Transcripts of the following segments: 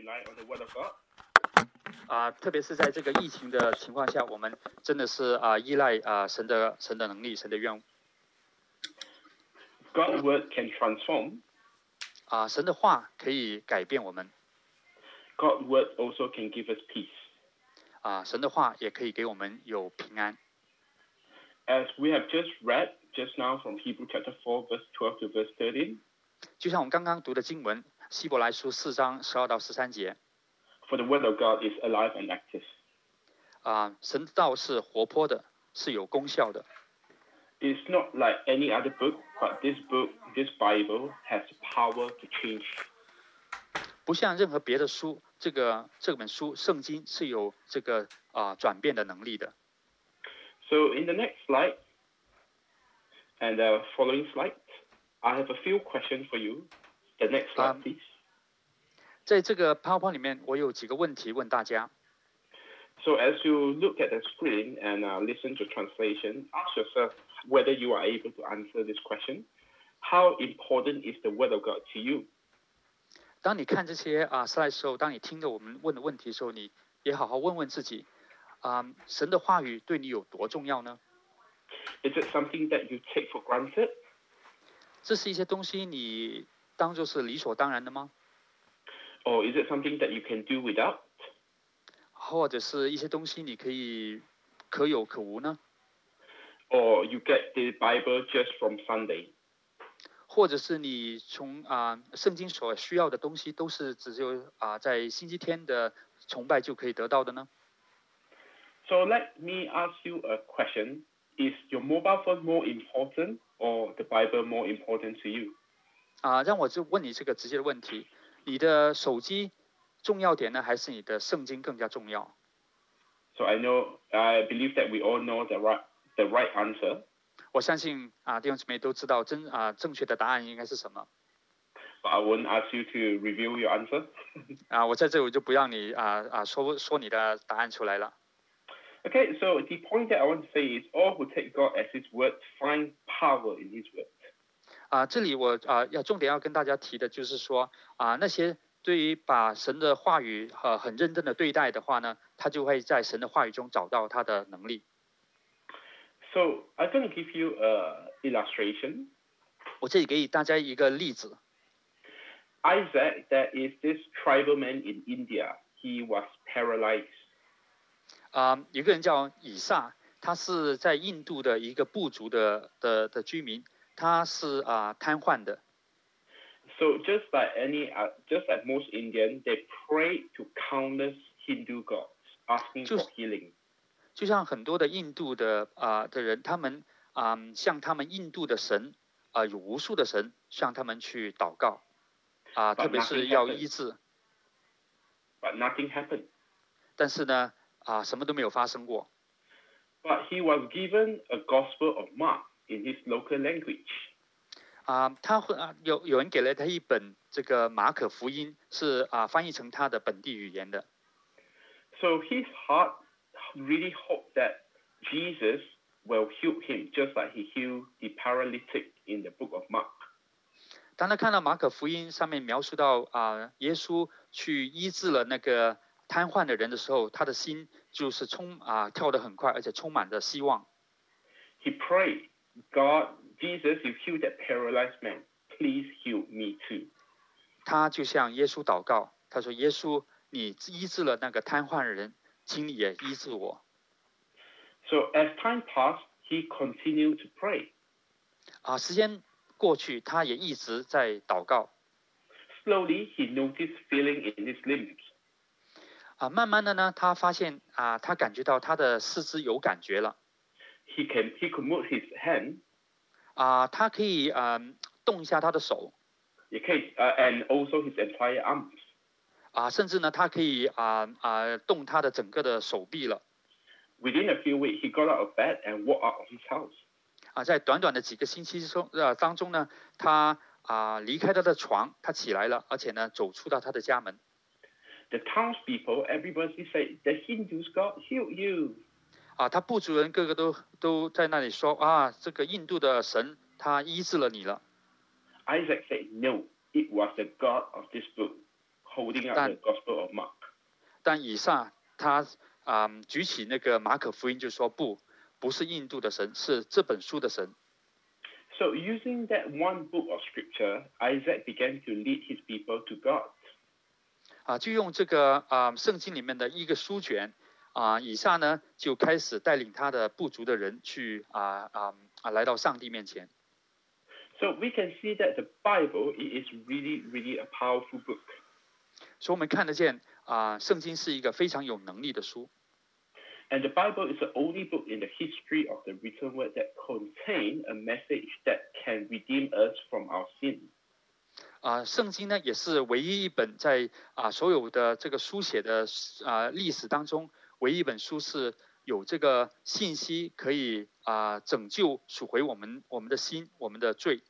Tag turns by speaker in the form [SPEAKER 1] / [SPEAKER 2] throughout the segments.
[SPEAKER 1] rely on the word of God.
[SPEAKER 2] 特别是在这个疫情的情况下，我们真的是依赖神的能力、神的愿。
[SPEAKER 1] God's word can transform.
[SPEAKER 2] 神的话可以改变我们。
[SPEAKER 1] God's word also can give us peace.
[SPEAKER 2] 神的话也可以给我们有平安。
[SPEAKER 1] As we have just read just now from Hebrews chapter 4, verse 12 to verse 13.
[SPEAKER 2] 就像我们刚刚读的经文，希伯来书4章12到13节。
[SPEAKER 1] For the word of God is alive and active.
[SPEAKER 2] 神的道是活泼的，是有功效的。
[SPEAKER 1] It's not like any other book, but this book, this Bible, has power to change.
[SPEAKER 2] 不像任何别的书，这本书圣经是有这个转变的能力的。
[SPEAKER 1] So in the next slide and the following slide, I have a few questions for you. The next slide, please.
[SPEAKER 2] 在这个 PowerPoint 里面，我有几个问题问大家。
[SPEAKER 1] So as you look at the screen and listen to translation, ask yourself whether you are able to answer this question. How important is the word of God to you?
[SPEAKER 2] 当你看这些slide 的时候，当你听着我们问的问题的时候，你也好好问问自己，神的话语对你有多重要呢？
[SPEAKER 1] Is it something that you take for granted?
[SPEAKER 2] 这是一些东西你当作是理所当然的吗？
[SPEAKER 1] Or is it something that you can do without?
[SPEAKER 2] 或者是一些东西你可以可有可无呢？
[SPEAKER 1] Or you get the Bible just from Sunday?
[SPEAKER 2] 或者是你从圣经所需要的东西都是只有在星期天的崇拜就可以得到的呢？
[SPEAKER 1] So let me ask you a question. Is your mobile phone more important or the Bible more important to you?
[SPEAKER 2] 让我就问你这个直接的问题：你的手机重要点呢，还是你的圣经更加重要？
[SPEAKER 1] So I believe that we all know the right answer.
[SPEAKER 2] 我相信弟兄姊妹都知道正确的答案应该是什么。
[SPEAKER 1] But I won't ask you to reveal your answer.
[SPEAKER 2] 我在这里我就不让你说你的答案出来了。
[SPEAKER 1] Okay, so the point that I want to say is all who take God as His word find power in His word.
[SPEAKER 2] 这里我重点要跟大家提的就是说那些对于把神的话语很认真的对待的话呢，他就会在神的话语中找到他的能力。
[SPEAKER 1] So I'm going to give you an illustration.
[SPEAKER 2] 我这里给大家一个例子。
[SPEAKER 1] Isaac, that is this tribal man in India, he was paralyzed.
[SPEAKER 2] 有个人叫以撒，他是在印度的一个部族的居民，他是瘫痪的。
[SPEAKER 1] So just like most Indians, they pray to countless Hindu gods, asking for healing.
[SPEAKER 2] 就像很多的印度的人，他们向他们印度的神有无数的神向他们去祷告特别是要医治。
[SPEAKER 1] But nothing happened.
[SPEAKER 2] 但是呢什么都没有发生过。
[SPEAKER 1] But he was given a Gospel of Mark in his local language.
[SPEAKER 2] 有人给了他一本这个马可福音，是翻译成他的本地语言的。
[SPEAKER 1] So his heart really hoped that Jesus will heal him, just like he healed the paralytic in the book of Mark.
[SPEAKER 2] 当他看到马可福音上面描述到耶稣去医治了那个瘫痪的人的时候，他的心就是跳得很快，而且充满着希望。
[SPEAKER 1] He prayed, God, Jesus, you healed that paralyzed man. Please heal me too.
[SPEAKER 2] 他就向耶稣祷告，他说：“耶稣，你医治了那个瘫痪的人，请你也医治我。”
[SPEAKER 1] So as time passed, he continued to pray.
[SPEAKER 2] 时间过去，他也一直在祷告。
[SPEAKER 1] Slowly, he noticed feeling in his limbs.
[SPEAKER 2] 慢慢的呢，他发现他感觉到他的四肢有感觉了。
[SPEAKER 1] He could move his hand.
[SPEAKER 2] 他可以动一下他的手。
[SPEAKER 1] And also his entire arms.
[SPEAKER 2] 甚至呢，他可以动他的整个的手臂了。
[SPEAKER 1] Within a few weeks, he got out of bed and walked out of his house.
[SPEAKER 2] 在短短的几个星期当中呢，他离开他的床，他起来了，而且呢，走出到他的家门。
[SPEAKER 1] The townspeople, everybody said, the Hindus God healed you.
[SPEAKER 2] 他部族人个个都在那里说这个印度的神他医治了你了。
[SPEAKER 1] Isaac said, no, it was the God of this book holding up the Gospel of Mark.
[SPEAKER 2] 但以撒他举起那个马可福音就说不是印度的神，是这本书的神。
[SPEAKER 1] So using that one book of scripture, Isaac began to lead his people to God.
[SPEAKER 2] 就用这个圣经里面的一个书卷以撒呢就开始带领他的部族的人去来到上帝面前。
[SPEAKER 1] So we can see that the Bible is really a powerful book.
[SPEAKER 2] 所以我们看得见圣经是一个非常有能力的书。
[SPEAKER 1] And the Bible is the only book in the history of the written word that contains a message that can redeem us from our sin.
[SPEAKER 2] 圣经呢也是唯一一本在所有的这个书写的历史当中，唯一一本书是有这个信息可以拯救赎回我们的心，我们的罪。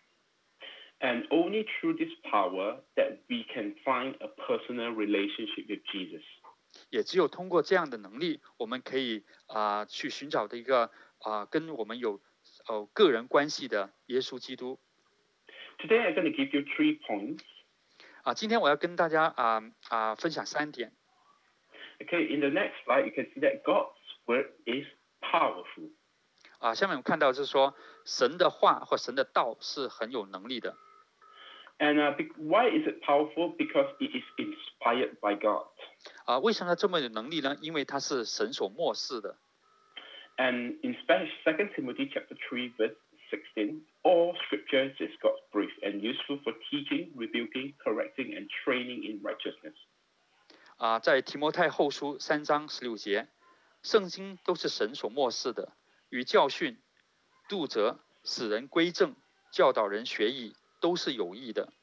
[SPEAKER 1] And only through this power that we can find a personal relationship with Jesus.
[SPEAKER 2] 也只有通过这样的能力，我们可以去寻找的一个跟我们有个人关系的耶稣基督。
[SPEAKER 1] Today I'm going to give you 3 points.
[SPEAKER 2] 今天我要跟大家分享3点。
[SPEAKER 1] Okay, in the next slide you can see that God's word is powerful.
[SPEAKER 2] 下面我们看到就是说，神的话或神的道是很有能力的。
[SPEAKER 1] And why is it powerful? Because it is inspired by God.
[SPEAKER 2] 为什么它这么有能力呢？因为它是神所默示的。
[SPEAKER 1] And in 2 Timothy chapter 3 verse 16, all scripture is God's breathed and useful for teaching, rebuking, correcting, and training in righteousness.
[SPEAKER 2] 在提摩太后书3章16节，圣经都是神所默示的，与教训、督责、使人归正、教导人学义，都是有益的。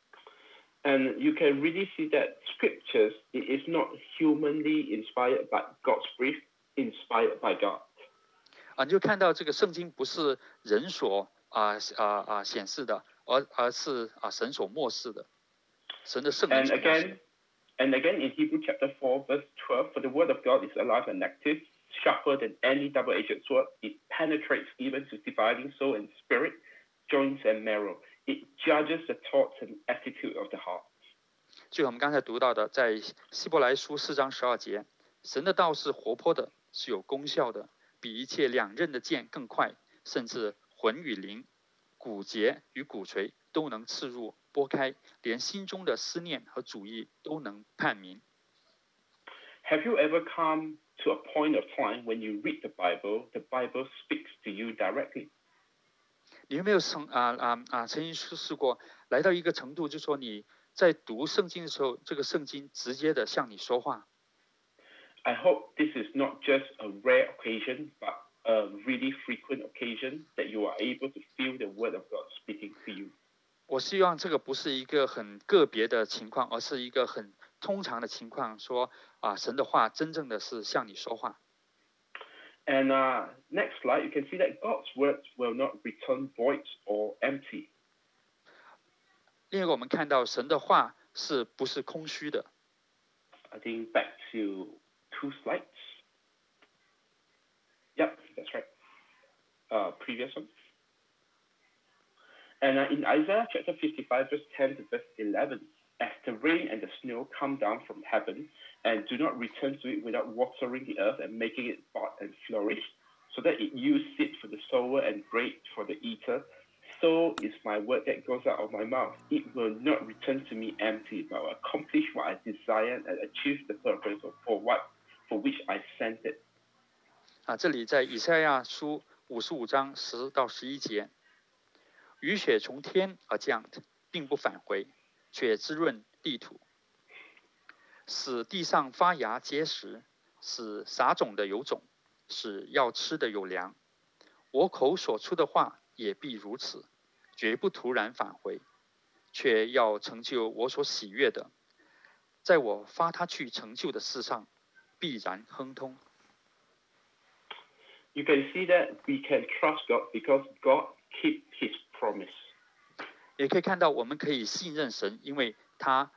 [SPEAKER 1] And you can really see that scriptures it is not humanly inspired, but God's breathed, inspired by God.
[SPEAKER 2] 你就看到这个圣经不是人所显示的，而是神所默示的，神的圣灵所默示的。
[SPEAKER 1] And again in Hebrews chapter 4 verse 12, for the word of God is alive and active, sharper than any double-edged sword. It penetrates even to dividing soul and spirit, joints and marrow. It judges the thoughts and attitude of the heart.
[SPEAKER 2] 就我们刚才读到的，在希伯来书4章12节，神的道是活泼的，是有功效的，比一切两刃的剑更快，甚至魂与灵、骨节与骨髓都能刺入、拨开，连心中的思念和主意都能判明。
[SPEAKER 1] Have you ever come to a point of time when you read the Bible speaks to you directly?
[SPEAKER 2] 你有没有曾经试过来到一个程度，就是说你在读圣经的时候，这个圣经直接的向你说话。
[SPEAKER 1] I hope this is not just a rare occasion, but a really frequent occasion that you are able to feel the word of God speaking to you.
[SPEAKER 2] 我希望这个不是一个很个别的情况，而是一个很通常的情况，说神的话真正的是向你说话。
[SPEAKER 1] And next slide, you can see that God's words will not return void or empty.
[SPEAKER 2] 另一个我们看到神的话是不是空虚的？
[SPEAKER 1] I think back to 2 slides. Yep, that's right. Previous one. And in Isaiah chapter 55, verse 10 to verse 11, as the rain and the snow come down from heaven and do not return to it without watering the earth and making it bud and flourish, so that it yields seed for the sower and bread for the eater, so is my word that goes out of my mouth. It will not return to me empty, but will accomplish what I desire and achieve the purpose for which I sent it.
[SPEAKER 2] 这里在以赛亚书55章10到11节，雨雪从天而降，并不返回，却滋润地土，使地上发芽结实，使撒种的有种，使要吃的有粮。我口所出的话也必如此，绝不突然返回，却要成就我所喜悦的，在我发他去成就的事上，必然亨通。
[SPEAKER 1] You can see that we can trust God because God keeps His promise.
[SPEAKER 2] 也可以看到我们可以信任神，因为他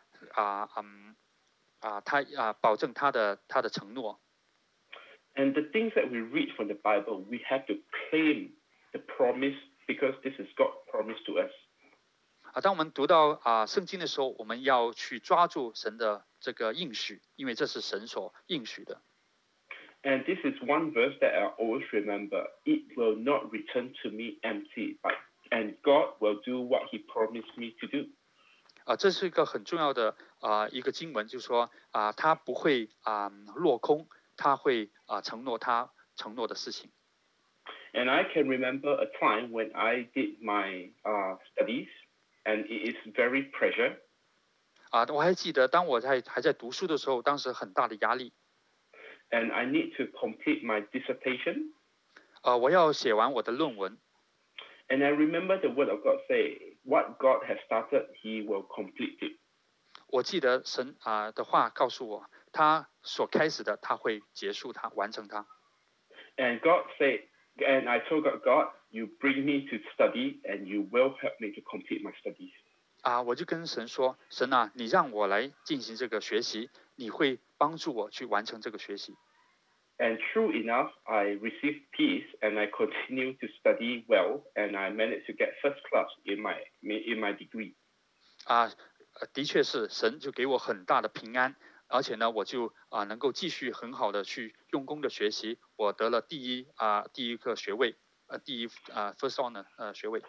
[SPEAKER 2] 保证他的承诺。
[SPEAKER 1] And the things that we read from the Bible, we have to claim the promise because this is God's promise to us.
[SPEAKER 2] 当我们读到圣经的时候，我们要去抓住神的这个应许，因为这是神所应许的。
[SPEAKER 1] And this is one verse that I always remember. It will not return to me empty, and God will do what He promised me to do.
[SPEAKER 2] 这是一个很重要的一个经文，就是说他不会落空，他会承诺他承诺的事情。
[SPEAKER 1] And I can remember a time when I did my studies, and it is very pressure.
[SPEAKER 2] 我还记得当我还在读书的时候，当时很大的压力。
[SPEAKER 1] And I need to complete my dissertation.
[SPEAKER 2] 我要写完我的论文。
[SPEAKER 1] And I remember the word of God say, "What God has started, He will complete it."
[SPEAKER 2] 我记得神的话告诉我，他所开始的，他会结束它，完成它。
[SPEAKER 1] And God said, and I told God, "You bring me to study, and you will help me to complete my studies."
[SPEAKER 2] 我就跟神说，神你让我来进行这个学习，你会帮助我去完成这个学习。
[SPEAKER 1] And true enough, I received peace, and I continued to study well, and I managed to get first class in my degree.
[SPEAKER 2] 的确是神就给我很大的平安，而且呢，我就能够继续很好的去用功的学习，我得了第一个学位，first honor 学位。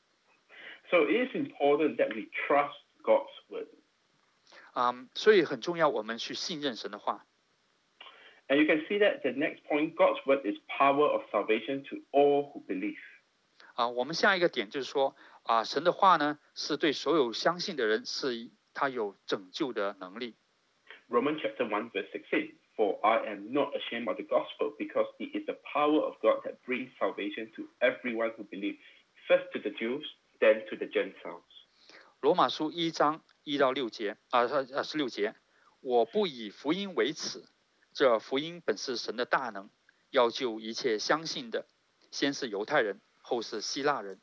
[SPEAKER 1] So it is important that we trust God's word.
[SPEAKER 2] 所以很重要，我们去信任神的话。
[SPEAKER 1] And you can see that the next point, God's word is power of salvation to all who believe.
[SPEAKER 2] 我们下一个点就是说，神的话呢，是对所有相信的人，是他有拯救的能力。
[SPEAKER 1] Romans chapter 1 verse 16. For I am not ashamed of the gospel, because it is the power of God that brings salvation to everyone who believes, first to the Jews, then to the Gentiles.
[SPEAKER 2] 罗马书1章1到6节16节，我不以福音为耻。这福音本是神的大能，要救一切相信的，先是犹太人，后是希腊人。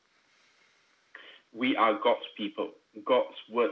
[SPEAKER 1] We are God's people. God's word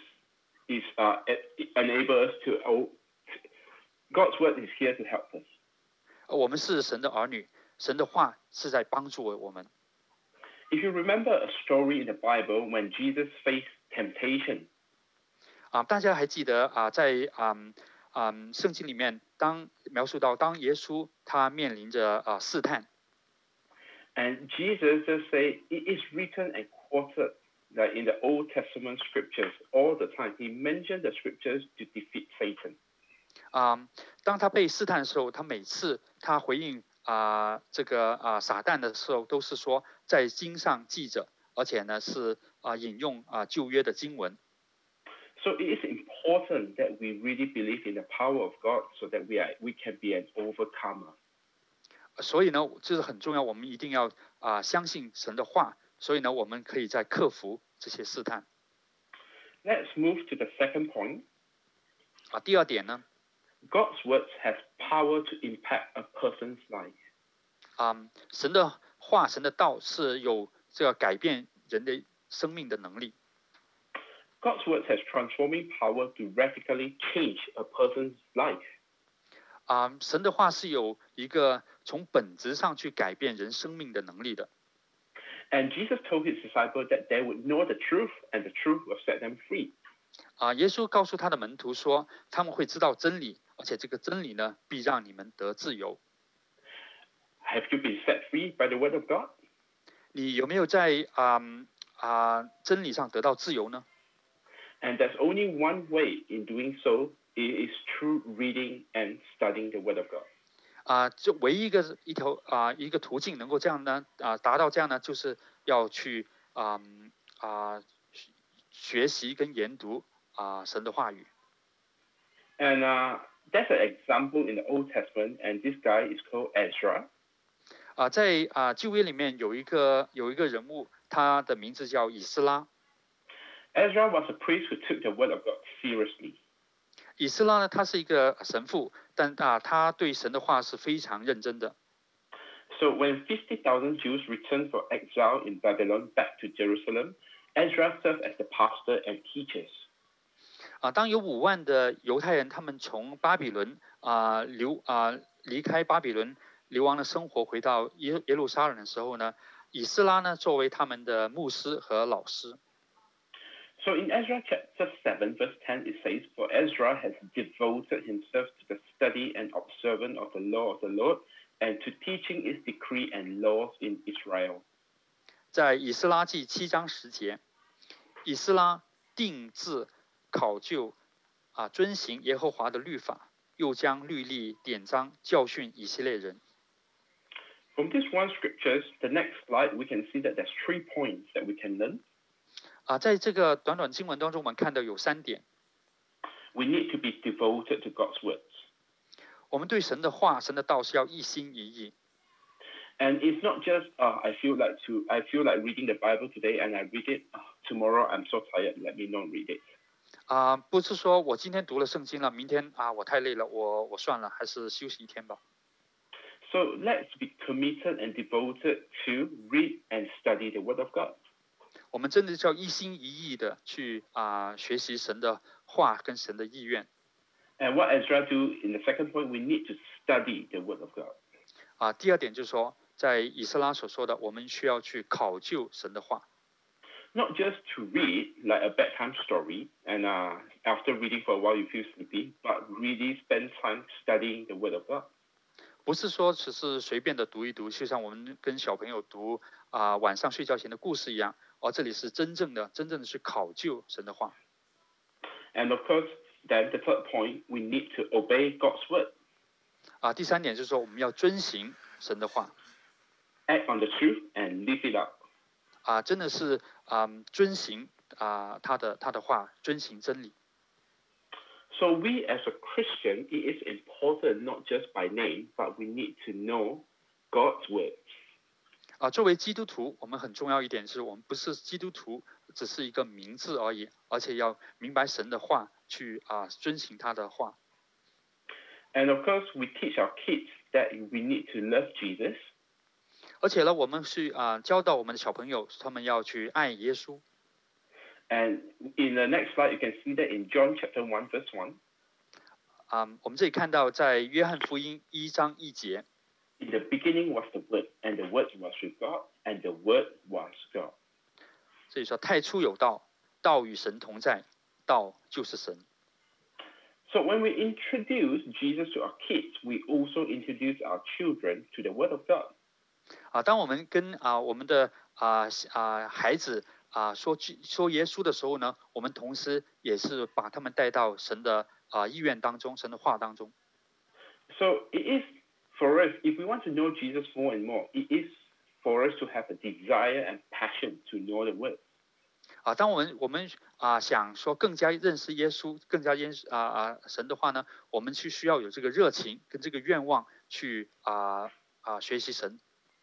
[SPEAKER 1] enable us to. God's word is here to help us.
[SPEAKER 2] 我们是神的儿女，神的话是在帮助我们。
[SPEAKER 1] If you remember a story in the Bible when Jesus faced temptation.
[SPEAKER 2] 大家还记得在圣经里面，当描述到当耶稣他面临着试探。
[SPEAKER 1] And Jesus just say, it is written and quoted that in the Old Testament scriptures all the time. He mentioned the scriptures to defeat Satan.
[SPEAKER 2] 当他被试探的时候，他每次他回应这个撒旦的时候，都是说在经上记着，而且呢是引用旧约的经文。
[SPEAKER 1] So it is important that we really believe in the power of God, so that we can be an overcomer.
[SPEAKER 2] 所以呢，这是很重要，我们一定要相信神的话。所以呢，我们可以在克服这些试探。
[SPEAKER 1] Let's move to the second point.
[SPEAKER 2] 第二点呢
[SPEAKER 1] God's words has power to impact a person's life.
[SPEAKER 2] 神的话、神的道是有这个改变人的生命的能力。
[SPEAKER 1] God's words has transforming power to radically change a person's life.
[SPEAKER 2] 神的话是有一个从本质上去改变人生命的能力的。
[SPEAKER 1] And Jesus told his disciples that they would know the truth, and the truth will set them free.
[SPEAKER 2] 耶稣告诉他的门徒说，他们会知道真理，而且这个真理呢，必让你们得自由。
[SPEAKER 1] Have you been set free by the word of God?
[SPEAKER 2] 你有没有在真理上得到自由呢？
[SPEAKER 1] And there's only one way in doing so. It is through reading and studying the word of God.
[SPEAKER 2] 就唯一一个途径能够这样呢达到这样呢，就是要去学习跟研读神的话语。
[SPEAKER 1] And there's an example in the Old Testament, and this guy is called Ezra.
[SPEAKER 2] 在旧约里面有一个人物，他的名字叫以斯拉。
[SPEAKER 1] Ezra was a priest who took the word of God seriously.
[SPEAKER 2] 以斯拉呢，他是一个神父，但他对神的话是非常认真的。
[SPEAKER 1] So when 50,000 Jews returned from exile in Babylon back to Jerusalem, Ezra served as the pastor and teachers.
[SPEAKER 2] 当有5万的犹太人他们从巴比伦离开巴比伦流亡的生活，回到耶路撒冷的时候呢，以斯拉呢作为他们的牧师和老师。
[SPEAKER 1] So in Ezra chapter 7, verse 10, it says, For Ezra has devoted himself to the study and observance of the law of the Lord, and to teaching its decree and laws in Israel.
[SPEAKER 2] 在以斯拉记7章10节，以斯拉定志考究遵行耶和华的律法，又将律例典章教训以色列人。
[SPEAKER 1] From this one scriptures, the next slide, we can see that there's 3 points that we can learn.
[SPEAKER 2] 在这个短短经文当中，我们看到有3点。
[SPEAKER 1] We need to be devoted to God's words.
[SPEAKER 2] 我们对神的话、神的道是要一心一意。
[SPEAKER 1] And it's not just I feel like reading the Bible today and I read it. Tomorrow I'm so tired. Let me not read it.
[SPEAKER 2] 不是说我今天读了圣经了，明天我太累了，我算了，还是休息一天吧。
[SPEAKER 1] So let's be committed and devoted to read and study the Word of God.
[SPEAKER 2] 我们真的是要一心一意的去学习神的话跟神的意愿。
[SPEAKER 1] And what Ezra do in the second point, we need to study the Word of God.
[SPEAKER 2] 第二点就是说，在以斯拉所说的，我们需要去考究神的话。
[SPEAKER 1] Not just to read like a bedtime story, and after reading for a while you feel sleepy, but really spend time studying the Word of God.
[SPEAKER 2] 不是说只是随便的读一读，就像我们跟小朋友读晚上睡觉前的故事一样。这里是真正的去考究神的话。
[SPEAKER 1] And of course, then the third point, we need to obey God's word.
[SPEAKER 2] 第3点就是说，我们要遵行神的话。
[SPEAKER 1] Act on the truth and live it up.
[SPEAKER 2] 真的是遵行他的话，遵行真理。
[SPEAKER 1] So we as a Christian, it is important not just by name, but we need to know God's words.
[SPEAKER 2] 作为基督徒，我们很重要一点是我们不是基督徒，只是一个名字而已，而且要明白神的话，去遵行他的话。
[SPEAKER 1] And of course, we teach our kids that we need to love Jesus.
[SPEAKER 2] 而且呢，我们是教导我们的小朋友，他们要去爱耶稣。
[SPEAKER 1] And in the next slide, you can see that in John chapter 1, verse 1.
[SPEAKER 2] 我们这里看到在约翰福音1章1节。
[SPEAKER 1] In the beginning was the Word, and the Word was with God, and the Word was God.
[SPEAKER 2] 这里说太初有道，道与神同在，道就是神。
[SPEAKER 1] So when we introduce Jesus to our kids, we also introduce our children to the Word of God.
[SPEAKER 2] 当我们跟我们的孩子说耶稣的时候呢，我们同时也是把他们带到神的意愿当中，神的话当中。
[SPEAKER 1] So it is for us, if we want to know Jesus more and more, it is for us to have a desire and passion to know the Word.
[SPEAKER 2] 当我们想说更加认识耶稣，更加神的话呢，我们需要有这个热情跟这个愿望去学习神。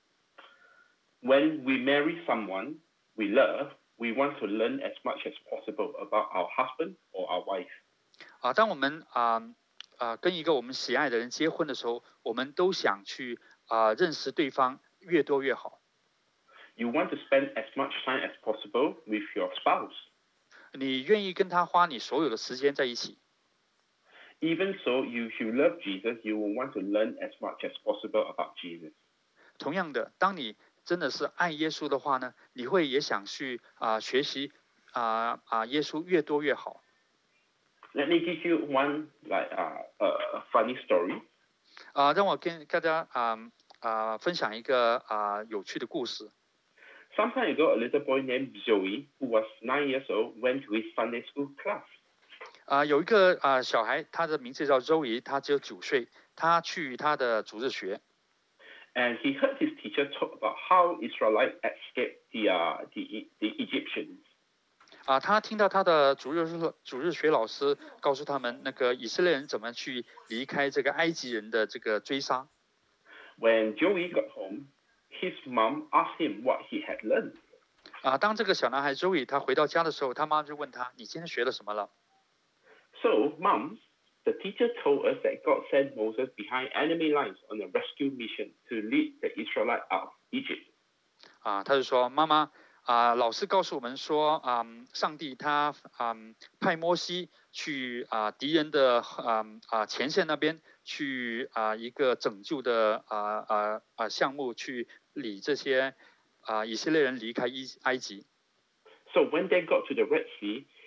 [SPEAKER 1] When we marry someone we love, we want to learn as much as possible about our husband or our wife.
[SPEAKER 2] 当我们跟一个我们喜爱的人结婚的时候，我们都想去认识对方越多越好。
[SPEAKER 1] You want to spend as much time as possible with your spouse.
[SPEAKER 2] 你愿意跟他花你所有的时间在一起。
[SPEAKER 1] Even so, if you love Jesus, you will want to learn as much as possible about Jesus.
[SPEAKER 2] 同样的，当你真的是爱耶稣的话呢，你会也想去学习耶稣越多越好。
[SPEAKER 1] Let me give you one a funny story.
[SPEAKER 2] 让我跟大家分享一个有趣的故事。
[SPEAKER 1] Some time ago, a little boy named Joey, who was 9 years old, went to his Sunday school class.
[SPEAKER 2] 有一个小孩，他的名字叫周怡，他只有9岁，他去他的主日学。
[SPEAKER 1] And he heard his teacher talk about how Israelites escaped the Egyptians.
[SPEAKER 2] 他听到他的主日学老师告诉他们，那个以色列人怎么去离开这个埃及人的这个追杀。
[SPEAKER 1] When Joey got home, his mom asked him what he had learned.
[SPEAKER 2] 当这个小男孩 Joey 他回到家的时候，他妈就问他：“你今天学了什么了？”
[SPEAKER 1] So, Mom, the teacher told us that God sent Moses behind enemy lines on a rescue mission to lead the Israelites out of Egypt.
[SPEAKER 2] 他就说：“妈妈，老师告诉我们说，上帝他派摩西去敌人的前线那边去一个拯救的项目，去理这些以色列人离开埃及。”
[SPEAKER 1] So when they got to the Red Sea,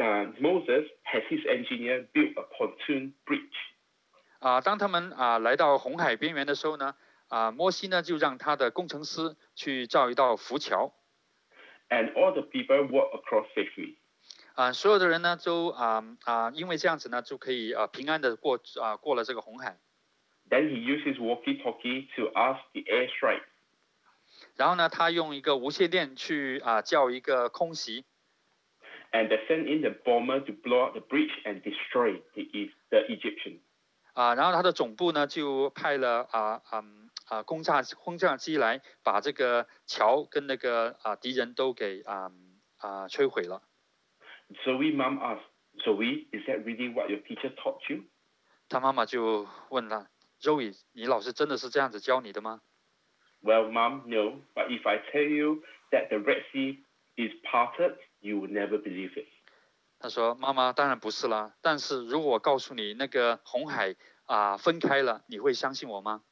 [SPEAKER 1] Moses has his engineer build a pontoon bridge.
[SPEAKER 2] 当他们来到红海边缘的时候呢，摩西呢就让他的工程师去造一道浮桥。
[SPEAKER 1] And all the people walk across safely.
[SPEAKER 2] 所有的人呢都因为这样子呢就可以平安的过了这个红海。
[SPEAKER 1] Then he used his walkie-talkie to ask the airstrike.
[SPEAKER 2] 然后呢，他用一个无线电去叫一个空袭。
[SPEAKER 1] And they sent in the bomber to blow up the bridge and destroy the Egyptian.
[SPEAKER 2] 然后他的总部呢就派了轰炸机来把这个桥跟那个敌人都给摧毁了。
[SPEAKER 1] Zoe mom asked, Zoe, is that really what your teacher taught you?
[SPEAKER 2] 他妈妈就问了 Zoe， 你老师真的是这样子教你的吗？
[SPEAKER 1] Well, mom, no. But if I tell you that the Red Sea is parted, you will never believe it.
[SPEAKER 2] 他说：“妈妈，当然不是啦。但是如果我告诉你那个红海分开了，你会相信我吗？”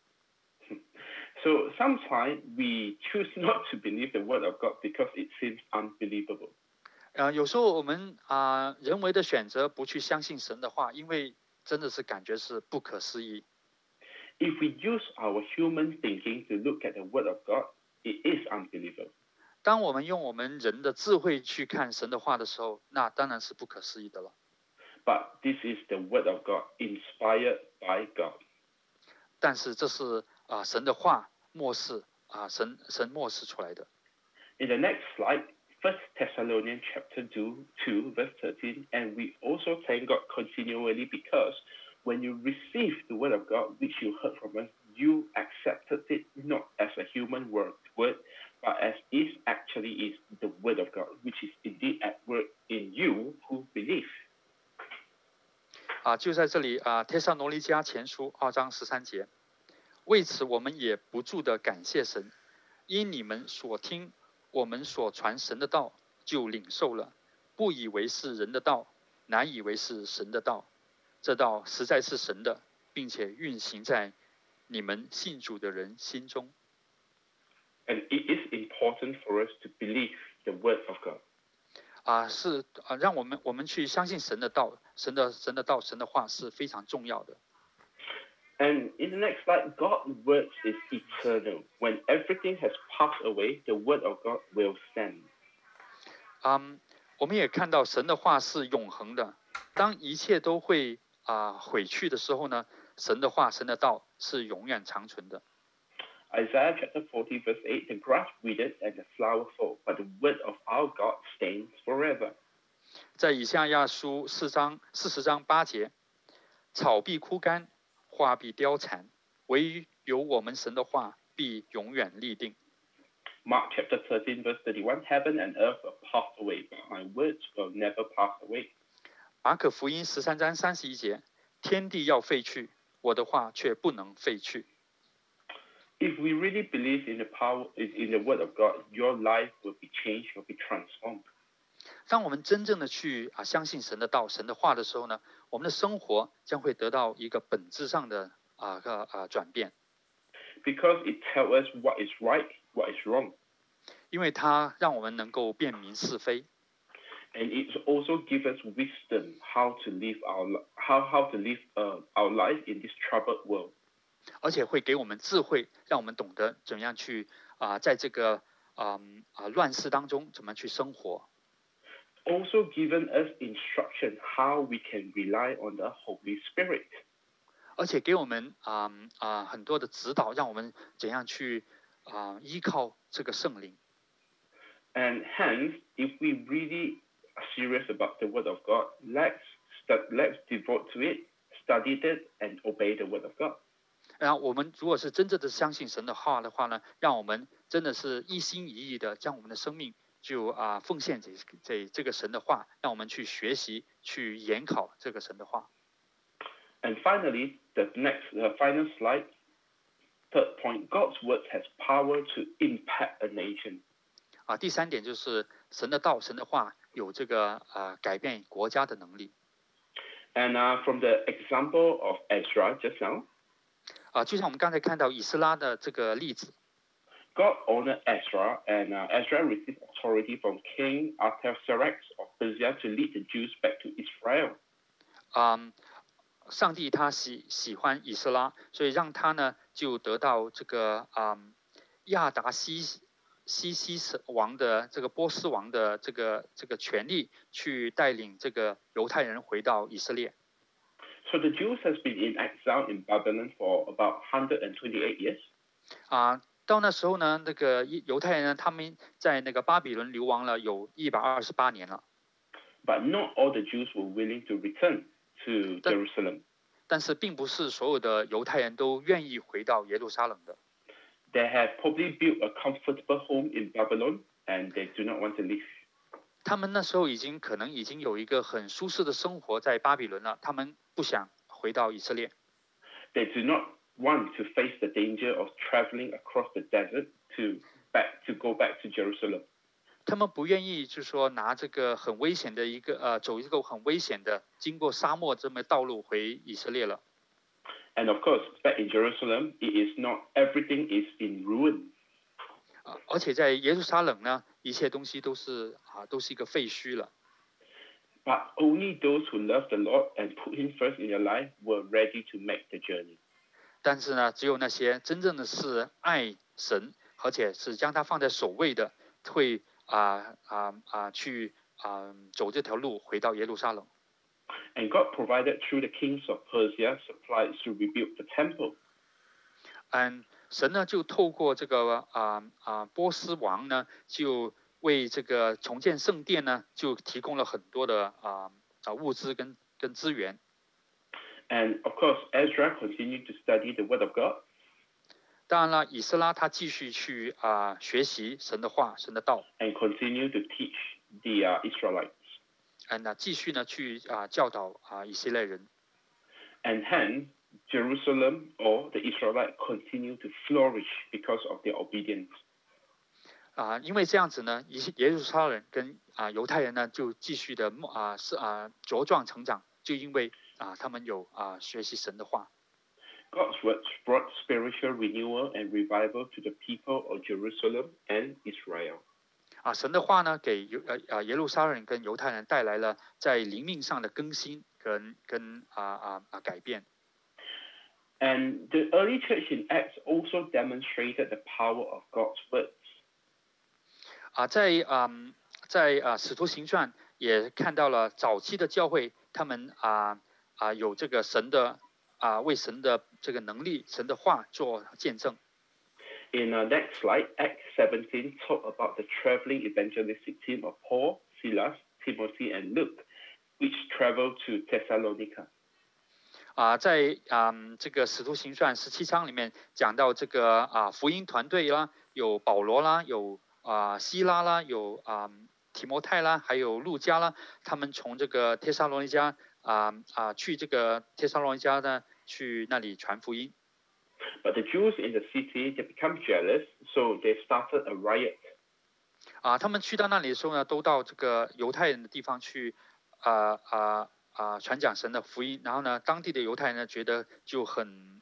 [SPEAKER 1] So sometimes we choose not to believe the word of God because it seems unbelievable.
[SPEAKER 2] 有时候我们人为的选择不去相信神的话，因为真的是感觉是不可思议。
[SPEAKER 1] If we use our human thinking to look at the word of God, it is unbelievable.
[SPEAKER 2] 当我们用我们人的智慧去看神的话的时候，那当然是不可思议的了。
[SPEAKER 1] But this is the word of God, inspired by God.
[SPEAKER 2] 但是这是神的话默示神默示出来的。
[SPEAKER 1] In the next slide, 1 Thessalonians chapter 2 verse 13, and we also thank God continually because when you received the word of God which you heard from us, you accepted it not as a human word, but as it actually is the word of God, which is indeed at work in you who believe.
[SPEAKER 2] 就在这里帖撒罗尼迦前书2章13节，为此我们也不住的感谢神，因你们所听我们所传神的道，就领受了，不以为是人的道，乃以为是神的道。这道实在是神的，并且运行在你们信主的人心中。
[SPEAKER 1] And it is important for us to believe the word of God.
[SPEAKER 2] 是让我们去相信神的道，神的道，神的话是非常重要的。
[SPEAKER 1] And in the next slide, God's word is eternal. When everything has passed away, the word of God will stand.
[SPEAKER 2] 我们也看到神的话是永恒的。当一切都会毁去的时候呢，神的话，神的道是永远长存的。
[SPEAKER 1] Isaiah chapter 40 verse 8, the grass withered and the flower fall, but the word of our God stands forever.
[SPEAKER 2] 在以赛亚书40章8节，草必枯干，花必凋残，唯有我们神的话必永远立定。
[SPEAKER 1] Mark chapter 13 verse 31, heaven and earth will pass away, but my words will never pass away.
[SPEAKER 2] 马可福音13章31节，天地要废去，我的话却不能废去。
[SPEAKER 1] If we really believe in the power, in the word of God, your life will be changed, will be transformed.
[SPEAKER 2] 当我们真正的去相信神的道、神的话的时候呢，我们的生活将会得到一个本质上的转变。
[SPEAKER 1] Because it tells us what is right, what is wrong.
[SPEAKER 2] 因为它让我们能够辨明是非。
[SPEAKER 1] And it also gives us wisdom how to live our life in this troubled world.
[SPEAKER 2] 而且会给我们智慧，让我们懂得怎样去在这个乱世当中怎么去生活。
[SPEAKER 1] Also given us instruction how we can rely on the Holy Spirit.
[SPEAKER 2] 而且给我们很多的指导，让我们怎样去依靠这个圣灵。
[SPEAKER 1] And hence, if we really are serious about the word of God, let's devote to it, study it, and obey the word of God.
[SPEAKER 2] 然后我们如果是真正的相信神的话的话呢，让我们真的是一心一意的将我们的生命就奉献给这个神的话，让我们去学习、去研考这个神的话。
[SPEAKER 1] And finally, the final slide, third point, God's word has power to impact a nation.
[SPEAKER 2] 第三点就是神的道、神的话有这个改变国家的能力。
[SPEAKER 1] And from the example of Ezra just now.
[SPEAKER 2] 就像我们刚才看到以斯拉的这个例子。
[SPEAKER 1] God honored Ezra, and Ezra received authority from King Artaxerxes of Hosea to lead the Jews back to Israel.
[SPEAKER 2] 上帝他喜欢以斯拉，所以让他呢就得到这个亚达西王的这个波斯王的这个权利，去带领这个犹太人回到以色列。
[SPEAKER 1] So the Jews has been in exile in Babylon for about 128 years.
[SPEAKER 2] 到那时候呢，那个犹太人呢，他们在那个巴比伦流亡了有128年了。
[SPEAKER 1] But not all the Jews were willing to return to Jerusalem.
[SPEAKER 2] 但是并不是所有的犹太人都愿意回到耶路撒冷的。
[SPEAKER 1] They have probably built a comfortable home in Babylon, and they do not want to leave.
[SPEAKER 2] 他们那时候可能已经有一个很舒适的生活在巴比伦了，他们不想回到以色列。
[SPEAKER 1] They do not want to face the danger of traveling across the desert to go back to Jerusalem.
[SPEAKER 2] 他们不愿意，就是说拿这个很危险的走一个很危险的经过沙漠这么道路回以色列了。
[SPEAKER 1] And of course, back in Jerusalem, it is not everything is in ruin.
[SPEAKER 2] 而且在耶路撒冷呢，一切东西都是一个废墟了。
[SPEAKER 1] But only those who love the Lord and put Him first in their life were ready to make the journey.
[SPEAKER 2] 但是呢，只有那些真正的是爱神，而且是将他放在首位的，会去走这条路回到耶路撒冷。
[SPEAKER 1] And God provided through the kings of Persia supplies to rebuild the temple.
[SPEAKER 2] 神呢就透过这个波斯王呢，就为这个重建圣殿呢，就提供了很多的物资跟资源。
[SPEAKER 1] And of course, Ezra continued to study the Word of God.
[SPEAKER 2] 当然了，以斯拉他继续去学习神的话、神的道。
[SPEAKER 1] And continue to teach the Israelites.
[SPEAKER 2] 继续呢去教导以色列人。
[SPEAKER 1] And hence, Jerusalem or the Israelites continue to flourish because of their obedience.
[SPEAKER 2] 因为这样子呢，耶路撒冷跟犹太人呢就继续的茁壮成长，就因为他们有学习神的话。
[SPEAKER 1] God's words brought spiritual renewal and revival to the people of Jerusalem and Israel.
[SPEAKER 2] 神的话呢，给耶路撒冷跟犹太人带来了在灵命上的更新跟改变。
[SPEAKER 1] And the early church in Acts also demonstrated the power of God's words.
[SPEAKER 2] 在使徒行传也看到了早期的教会，他们有这个神的为神的这个能力、神的话做见证。
[SPEAKER 1] In our next slide, Acts 17 talk about the traveling evangelistic team of Paul, Silas, Timothy, and Luke, which traveled to Thessalonica.
[SPEAKER 2] 在这个使徒行传17章里面讲到这个福音团队啦，有保罗啦，有希拉啦，有提摩太啦，还有路加啦，他们从这个帖撒罗尼迦去这个帖撒罗尼迦呢，去那里传福音。
[SPEAKER 1] But the Jews in the city, they become jealous, so they started a riot.
[SPEAKER 2] 他们去到那里的时候呢，都到这个犹太人的地方去传讲神的福音，然后呢，当地的犹太人呢觉得就很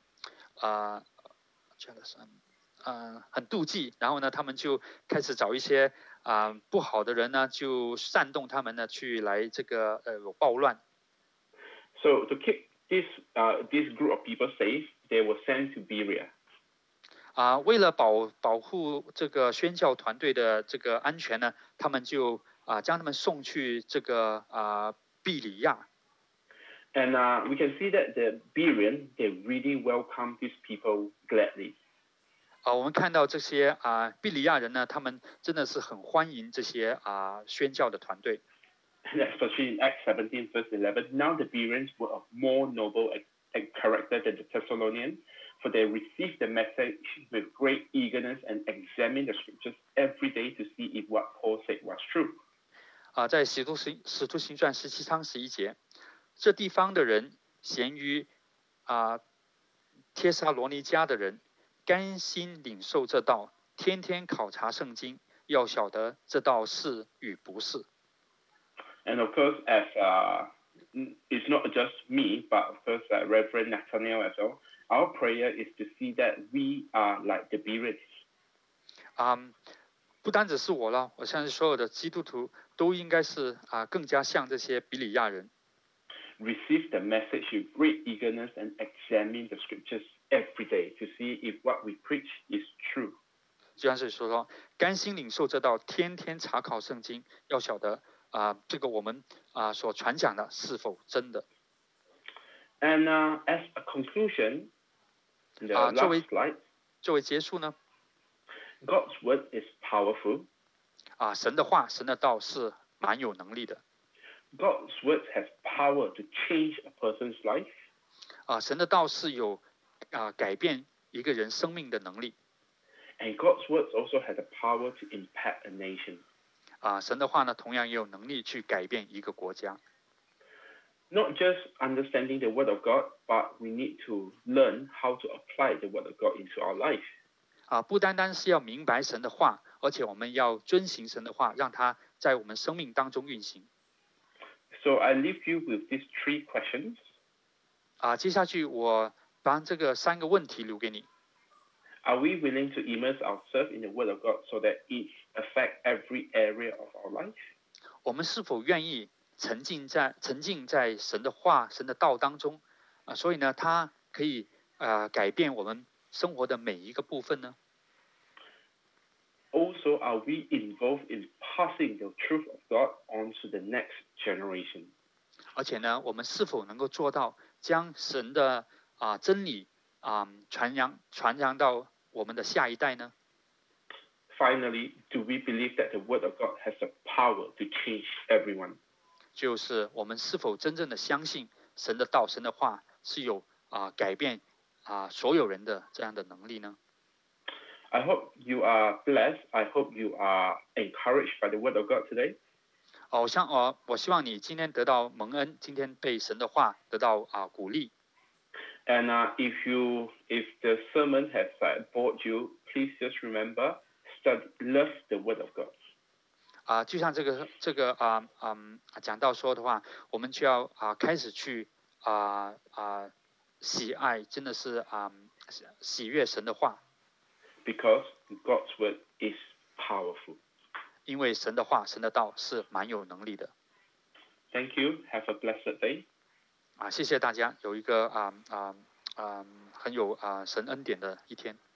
[SPEAKER 2] 很妒忌，然后呢，他们就开始找一些不好的人呢，就煽动他们呢去来这个有暴乱。
[SPEAKER 1] So to keep this group of people safe, they were sent to Berea.
[SPEAKER 2] 为了保护这个宣教团队的这个安全呢，他们就将他们送去这个庇里亚。
[SPEAKER 1] And we can see that the Bereans, they really welcome these people gladly.
[SPEAKER 2] 我们看到这些庇里亚人呢，他们真的是很欢迎这些宣教的团队。
[SPEAKER 1] And especially in Acts 17, verse 11, now the Bereans were of more noble character than the Thessalonians, for they received the message with great eagerness and examined the scriptures every day to see if what Paul said was true.
[SPEAKER 2] 在使徒行传17章11节，这地方的人咸于帖撒罗尼迦的人，甘心领受这道，天天考察圣经，要晓得这道是与不是。
[SPEAKER 1] And of course, as it's not just me, but of course Reverend Nathaniel as well, our prayer is to see that we are like the Bereans.
[SPEAKER 2] 不单只是我了，我相信所有的基督徒都应该是更加像这些比利亚人。
[SPEAKER 1] Receive the message with great eagerness and examine the scriptures every day to see if what we preach is true.
[SPEAKER 2] 就像是说，甘心领受这道，天天查考圣经，要晓得这个我们所传讲的是否真的。
[SPEAKER 1] And as a conclusion, the last slide.
[SPEAKER 2] 作为结束呢
[SPEAKER 1] ，God's word is powerful.
[SPEAKER 2] 神的话，神的道是蛮有能力的。
[SPEAKER 1] God's word has power to change a person's life.
[SPEAKER 2] 神的道是有改变一个人生命的能力。
[SPEAKER 1] And God's word also has the power to impact a nation.
[SPEAKER 2] 神的话呢，同样也有能力去改变一个国家。
[SPEAKER 1] Not just understanding the word of God, but we need to learn how to apply the word of God into our life.
[SPEAKER 2] 不单单是要明白神的话，而且我们要遵行神的话，让它在我们生命当中运行。
[SPEAKER 1] So I leave you with these 3 questions.
[SPEAKER 2] 接下去我把这个3个问题留给你。
[SPEAKER 1] Are we willing to immerse ourselves in the word of God so that it affects every area of our life?
[SPEAKER 2] 我们是否愿意沉浸在神的话、神的道当中所以呢，它可以改变我们生活的每一个部分呢？
[SPEAKER 1] Also, are we involved in passing the truth of God on to the next generation?
[SPEAKER 2] 而且呢，我们是否能够做到将神的真理传扬到我们的下一代呢？
[SPEAKER 1] Finally, do we believe that the word of God has the power to change everyone?
[SPEAKER 2] 就是我们是否真正的相信神的道、神的话是有改变所有人的这样的能力呢？
[SPEAKER 1] I hope you are blessed. I hope you are encouraged by the word of God today.
[SPEAKER 2] 我希望你今天得到蒙恩，今天被神的话得到鼓励。
[SPEAKER 1] And if the sermon has bored you, please just remember, love the word of God.
[SPEAKER 2] 就像这个讲到说的话，我们就要开始去喜爱，真的是喜悦神的话。
[SPEAKER 1] Because God's word is powerful.
[SPEAKER 2] 因为神的话、神的道是蛮有能力的。
[SPEAKER 1] Thank you. Have a blessed day.
[SPEAKER 2] 谢谢大家，有一个很有神恩典的一天。